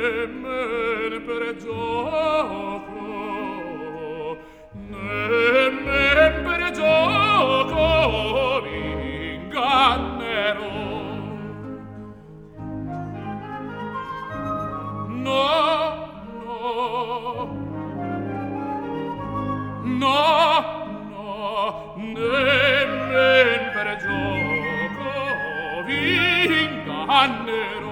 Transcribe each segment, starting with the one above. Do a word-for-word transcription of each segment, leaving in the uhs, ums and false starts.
nemmeno per gioco, nemmeno per gioco vi ingannerò. No, no, no, no, nemmeno per gioco vi ingannerò.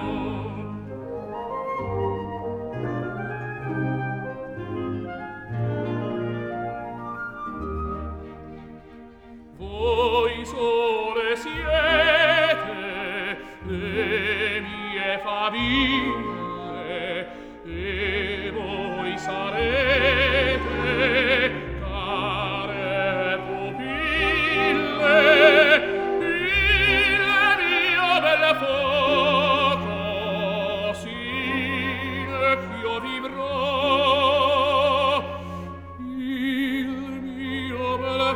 Voi sole siete le mie faville, e voi sarete care pupille, il mio bel fuoco sin ch'io vivrò, il mio bel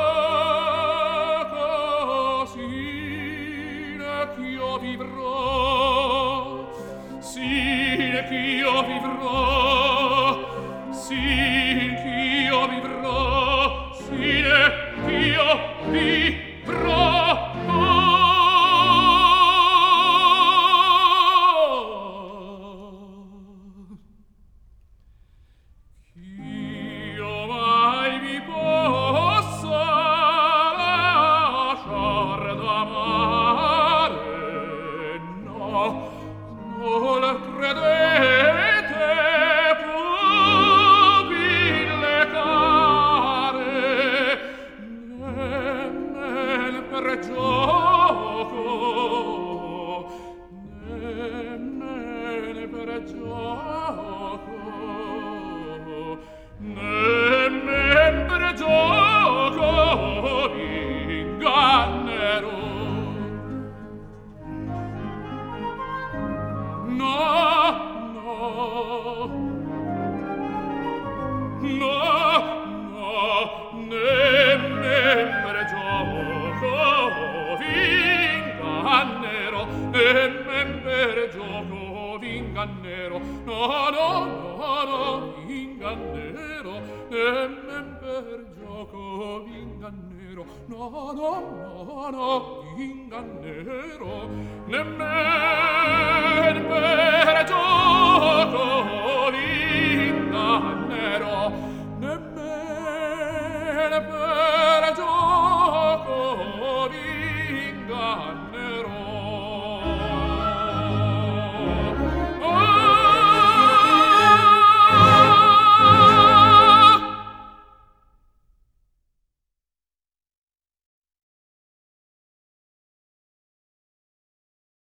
fuoco sin ch'io vivrò, sin ch'io vivrò, sin ch'io vivrò, sin ch'io vivrò. Ch'io mai vi possa lasciar d'amare, no, non credete, pupille care, nemmen per gioco, nemmen per gioco, nemmen per gioco vi ingannerò. No, no, no, no, nemmen per gioco vi ingannerò, nemmen per gioco vi ingannerò. No, no, no, no, ingannerò, nemmen per gioco vi ingannerò. No, no, no, no, ingannerò, nemmeno